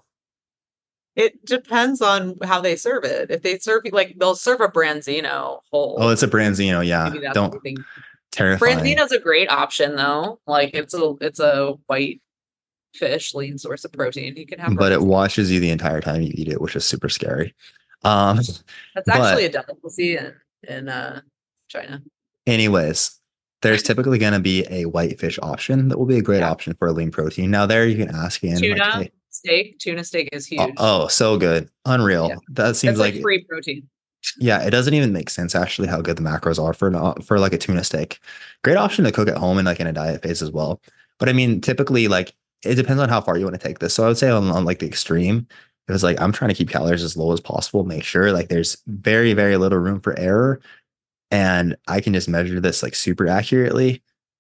It depends on how they serve it. If they serve like they'll serve a branzino Oh, whole. it's a Branzino. Yeah. Maybe that's what Don't you think. terrifying. Branzino's a great option though. Like it's a white fish, lean source of protein. You can have But it branzino. watches you the entire time you eat it, which is super scary. Um, That's actually but a delicacy in China. anyways, there's typically going to be a white fish option that will be a great Yeah. option for a lean protein. Now there you can ask in like, Tuna hey, steak. Tuna steak is oh, huge. oh, so good. Yeah. Unreal. That seems That's like like free protein. yeah, it doesn't even make sense actually how good the macros are for like a tuna steak. Great option to cook at home and like in a diet phase as well. But I mean, typically like it depends on how far you want to take this. So I would say on like the extreme, it was like I'm trying to keep calories as low as possible, make sure like there's very, very little room for error. And I can just measure this like super accurately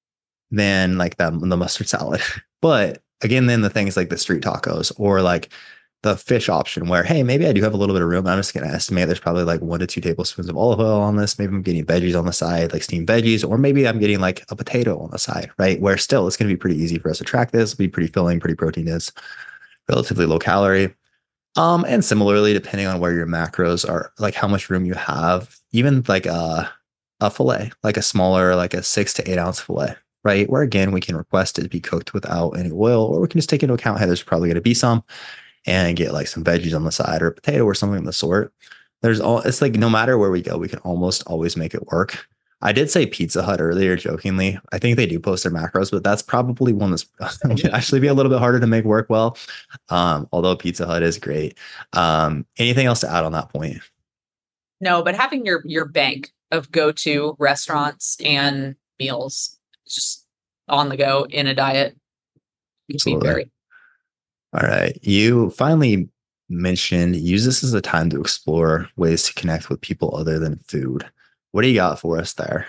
than like the mustard salad. But again, then the things like the street tacos or like the fish option where, hey, maybe I do have a little bit of room. I'm just going to estimate there's probably like 1 to 2 tablespoons of olive oil on this. Maybe I'm getting veggies on the side, like steamed veggies, or maybe I'm getting like a potato on the side, right? Where still it's going to be pretty easy for us to track this. It'll be pretty filling, pretty protein is relatively low calorie. And similarly, depending on where your macros are, like how much room you have, even like a fillet, like a smaller, like a 6 to 8 ounce fillet, right? Where again, we can request it to be cooked without any oil, or we can just take into account, hey, there's probably going to be some and get like some veggies on the side or a potato or something of the sort. It's like no matter where we go, we can almost always make it work. I did say Pizza Hut earlier, jokingly. I think they do post their macros, but that's probably one that's actually be a little bit harder to make work well. Although Pizza Hut is great. Anything else to add on that point? No, but having your bank of go-to restaurants and meals just on the go in a diet can be Absolutely. very. All right. You finally mentioned use this as a time to explore ways to connect with people other than food. What do you got for us there?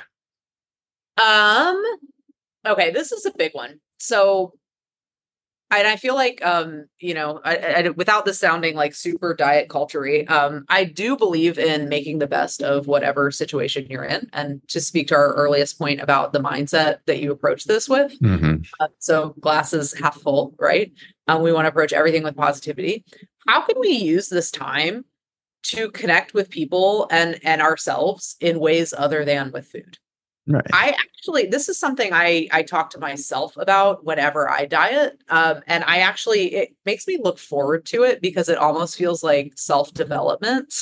Um, okay, this is a big one. So, and I feel like, without this sounding like super diet culture-y, I do believe in making the best of whatever situation you're in. And to speak to our earliest point about the mindset that you approach this with, Mm-hmm. so glasses half full, right? We want to approach everything with positivity. How can we use this time to connect with people and ourselves in ways other than with food? Right. This is something I talk to myself about whenever I diet. And it makes me look forward to it because it almost feels like self-development.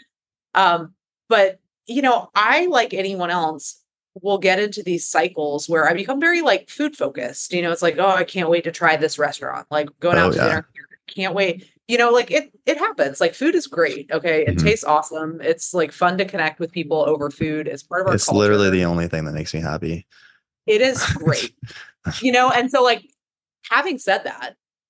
But I, like anyone else, will get into these cycles where I become very like food focused. It's like, oh, I can't wait to try this restaurant, like going Oh out to yeah. dinner. Can't wait. Like it happens. Like food is great. Okay. It Mhm. tastes awesome. It's like fun to connect with people over food. It's part of our It's literally culture. the only thing that makes me happy. It is great. And so like having said that,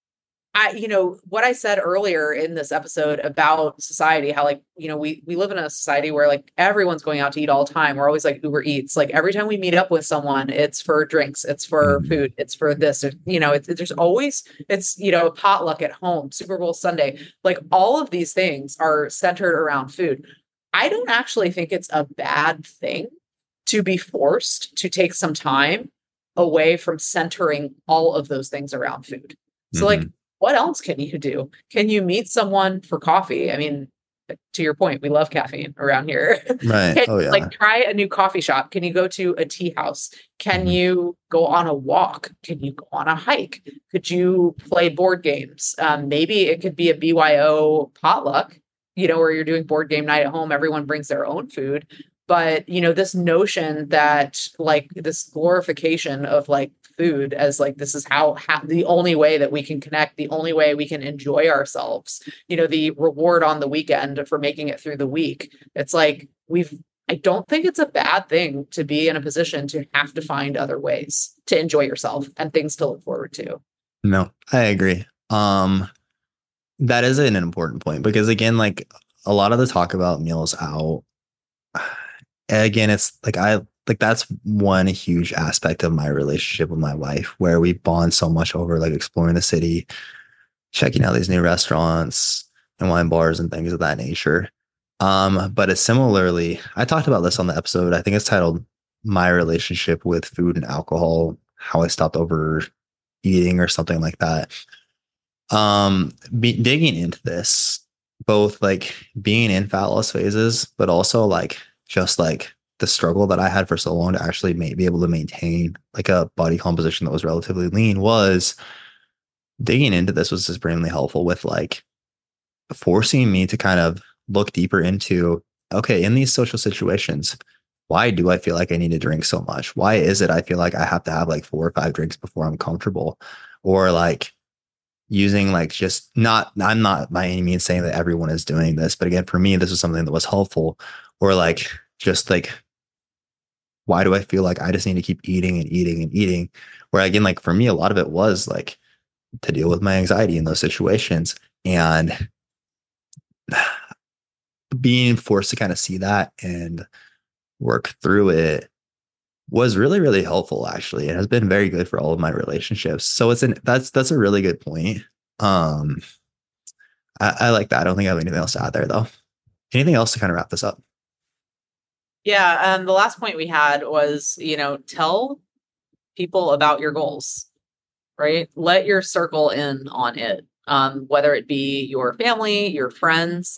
what I said earlier in this episode about society, how like, we live in a society where like everyone's going out to eat all the time. We're always like Uber Eats. Like every time we meet up with someone, it's for drinks, it's for Mhm. food, it's for this. There's always a potluck at home, Super Bowl Sunday. Like all of these things are centered around food. I don't actually think it's a bad thing to be forced to take some time away from centering all of those things around food. So like Mhm. what else can you do? Can you meet someone for coffee? I mean, to your point, we love caffeine around here. Right. Can Oh like yeah. try a new coffee shop? Can you go to a tea house? Can Mhm. you go on a walk? Can you go on a hike? Could you play board games? Maybe it could be a BYO potluck, where you're doing board game night at home. Everyone brings their own food. But, this notion that like this glorification of like food as like this is how the only way that we can connect, the only way we can enjoy ourselves, the reward on the weekend for making it through the week. It's like I don't think it's a bad thing to be in a position to have to find other ways to enjoy yourself and things to look forward to. No, I agree. That is an important point because again, like a lot of the talk about meals out, again, it's like that's one huge aspect of my relationship with my wife where we bond so much over like exploring the city, checking out these new restaurants and wine bars and things of that nature. But it's similarly, I talked about this on the episode. I think it's titled My Relationship with Food and Alcohol, How I Stopped Overeating or something like that. Digging into this, both like being in fat loss phases, but also like just like the struggle that I had for so long to actually be able to maintain like a body composition that was relatively lean was digging into this was extremely helpful with like forcing me to kind of look deeper into, okay, in these social situations, why do I feel like I need to drink so much? Why is it I feel like I have to have like 4 or 5 drinks before I'm comfortable? Or like using like just not, I'm not by any means saying that everyone is doing this, but again, for me, this was something that was helpful. Or like just like, why do I feel like I just need to keep eating and eating and eating? Where again, like for me, a lot of it was like to deal with my anxiety in those situations. And being forced to kind of see that and work through it was really, really helpful actually. It has been very good for all of my relationships. So that's a really good point. Um, I like that. I don't think I have anything else to add there though. Anything else to kind of wrap this up? Yeah, the last point we had was, tell people about your goals, right? Let your circle in on it. Whether it be your family, your friends,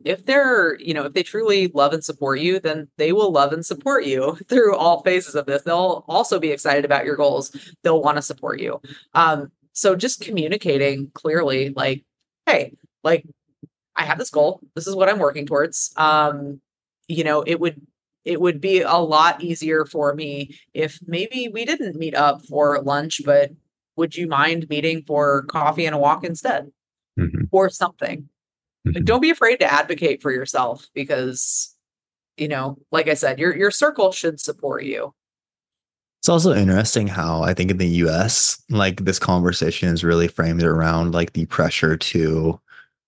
if they truly love and support you, then they will love and support you through all phases of this. They'll also be excited about your goals. They'll want to support you. So just communicating clearly, like, hey, like I have this goal. This is what I'm working towards. You know, it would it would be a lot easier for me if maybe we didn't meet up for lunch, but would you mind meeting for coffee and a walk instead Mhm, or something? Like, mhm. don't be afraid to advocate for yourself because, like I said, your circle should support you. It's also interesting how I think in the US, like this conversation is really framed around like the pressure to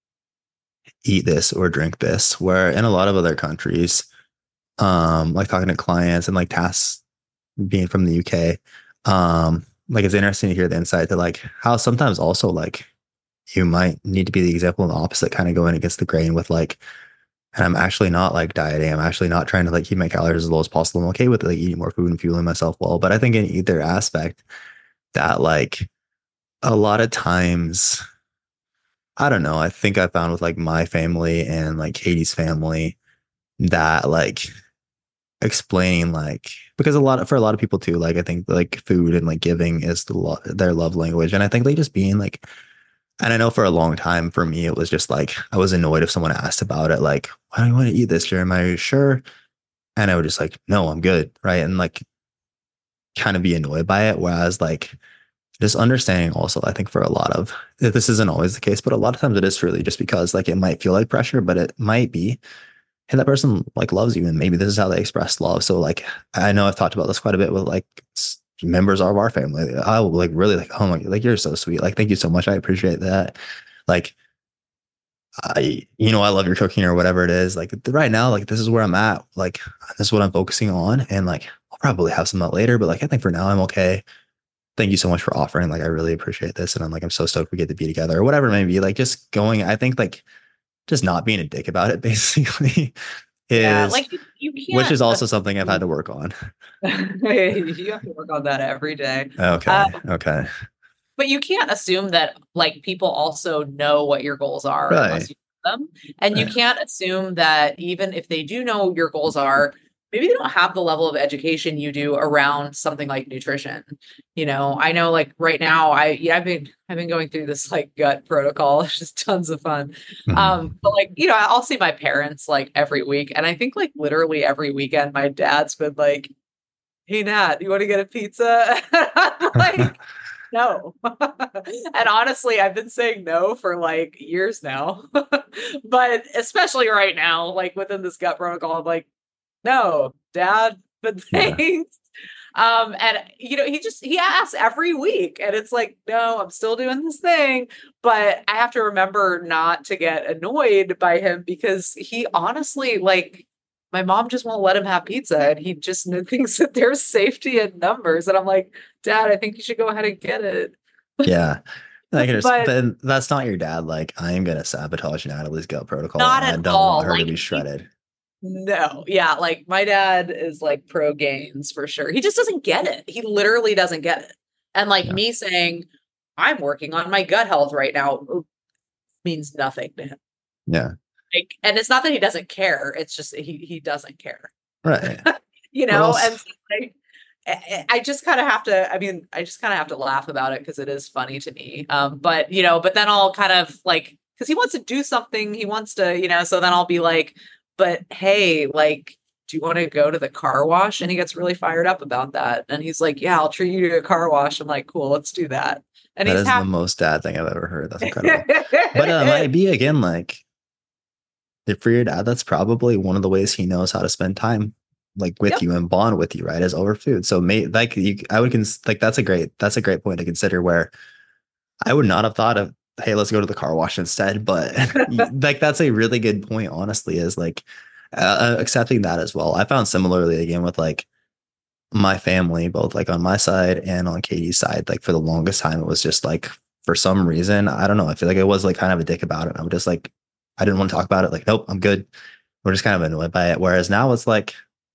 eat this or drink this, where in a lot of other countries, like talking to clients and like tasks being from the UK, like it's interesting to hear the insight to like how sometimes also like you might need to be the example of the opposite, kind of going against the grain with like, and I'm actually not like dieting. I'm actually not trying to like keep my calories as low as possible. I'm okay with like eating more food and fueling myself well. But I think in either aspect, that like a lot of times, I don't know. I think I found with like my family and like Katie's family that like explaining like because for a lot of people too, like I think like food and like giving is their love language, and I think they just being like, and I know for a long time for me it was just like I was annoyed if someone asked about it, like why do you want to eat this, Jeremiah? Are you sure? And I would just like, no, I'm good, right? And like kind of be annoyed by it. Whereas like just understanding also, I think for a lot of this isn't always the case, but a lot of times it is really just because like it might feel like pressure, but it might be, hey, that person like loves you and maybe this is how they express love. So like I know I've talked about this quite a bit with like members of our family. I will like really like, oh my, like you're so sweet. Like, thank you so much. I appreciate that. Like, I love your cooking or whatever it is. Like right now, like this is where I'm at. Like this is what I'm focusing on. And like I'll probably have some of that later, but like I think for now I'm okay. Thank you so much for offering. Like I really appreciate this. And I'm so stoked we get to be together or whatever it may be. Like just going, I think like just not being a dick about it basically Yeah, is, like you which can't is also something I've had to work on. you have to work on that every day. Okay. Okay. But you can't assume that like people also know what your goals are unless Right. you tell them. And you Right. can't assume that even if they do know your goals are, maybe they don't have the level of education you do around something like nutrition. I know like right now I've been going through this like gut protocol. It's just tons of fun. Mhm. But like, I'll see my parents like every week. And I think like literally every weekend my dad's been like, "Hey Nat, you want to get a pizza?" I'm like, no. And honestly, I've been saying no for like years now. But especially right now, like within this gut protocol, I'm like, no, dad, but Yeah. thanks. And he asks every week, and it's like, no, I'm still doing this thing. But I have to remember not to get annoyed by him because he honestly like my mom just won't let him have pizza, and he just thinks that there's safety in numbers. And I'm like, Dad, I think you should go ahead and get it. Yeah. Like, But but that's not your dad. Like, I am gonna sabotage Natalie's gut protocol, not and I at don't want all. her to Like be he shredded. No, yeah, like my dad is like pro gains for sure. He just doesn't get it. He literally doesn't get it. And like Yeah. me saying, I'm working on my gut health right now means nothing to him. Yeah. Like, and it's not that he doesn't care, it's just he doesn't care. Right. What And else? so, like, I just kind of have to, I mean, I just kind of have to laugh about it because it is funny to me. But then I'll kind of like, because he wants to do something, he wants to, so then I'll be like, but hey, like, do you want to go to the car wash? And he gets really fired up about that. And he's like, yeah, I'll treat you to a car wash. I'm like, cool, let's do that. And That he's is the happy. most dad thing I've ever heard. That's incredible. But it might be again like for your dad, that's probably one of the ways he knows how to spend time like with Yep. you and bond with you, right? Is over food. So like I would like that's a great point to consider where I would not have thought of, hey, let's go to the car wash instead. But like that's a really good point, honestly, is like accepting that as well. I found similarly again with like my family, both like on my side and on Katie's side, like for the longest time, it was just like for some reason, I don't know. I feel like I was like kind of a dick about it. I'm just like, I didn't want to talk about it. Like, nope, I'm good. We're just kind of annoyed by it. Whereas now it's like,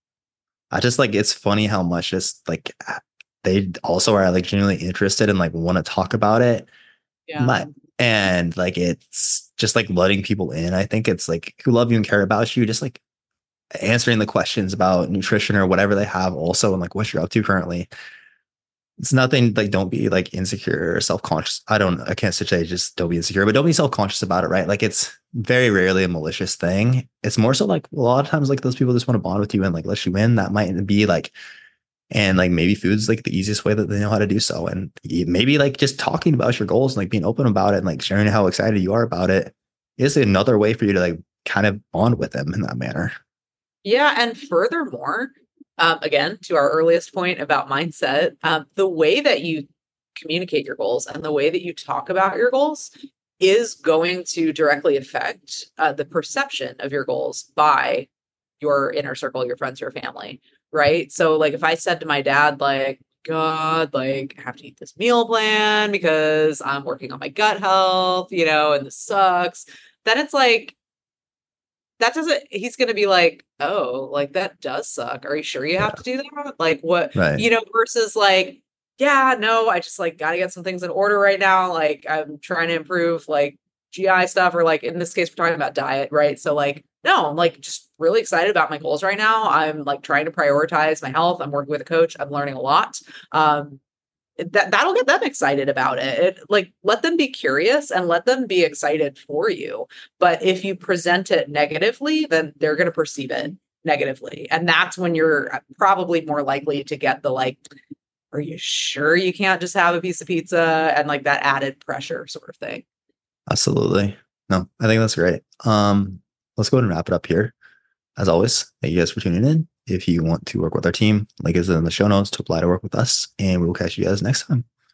I just like, it's funny how much just like they also are like genuinely interested and like want to talk about it. Yeah. My and like it's just like letting people in. I think it's like who love you and care about you, just like answering the questions about nutrition or whatever they have also and like what you're up to currently. It's nothing like don't be like insecure or self-conscious. I can't say just don't be insecure, but don't be self-conscious about it, right? Like it's very rarely a malicious thing. It's more so like a lot of times like those people just want to bond with you and like let you in. That might be like, and like maybe food's like the easiest way that they know how to do so. And maybe like just talking about your goals and like being open about it and like sharing how excited you are about it is another way for you to like kind of bond with them in that manner. Yeah, and furthermore, again, to our earliest point about mindset, the way that you communicate your goals and the way that you talk about your goals is going to directly affect the perception of your goals by your inner circle, your friends, your family, right? So, like, if I said to my dad, like, God, like, I have to eat this meal plan because I'm working on my gut health, and this sucks, then it's like, that doesn't he's gonna be like, "Oh, like, that does suck. Are you sure you have Yeah. to do that?" Like, what Right. versus like, "Yeah, no, I just, like, gotta get some things in order right now, like, I'm trying to improve, like, GI stuff," or, like, in this case, we're talking about diet, right? So, like, no, I'm, like, just really excited about my goals right now. I'm, like, trying to prioritize my health. I'm working with a coach. I'm learning a lot. Um, that'll get them excited about it. Like let them be curious and let them be excited for you. But if you present it negatively, then they're going to perceive it negatively. And that's when you're probably more likely to get the like, are you sure you can't just have a piece of pizza and like that added pressure sort of thing. Absolutely. No, I think that's great. Let's go ahead and wrap it up here. As always, thank you guys for tuning in. if you want to work with our team. Link is in the show notes to apply to work with us, and we will catch you guys next time.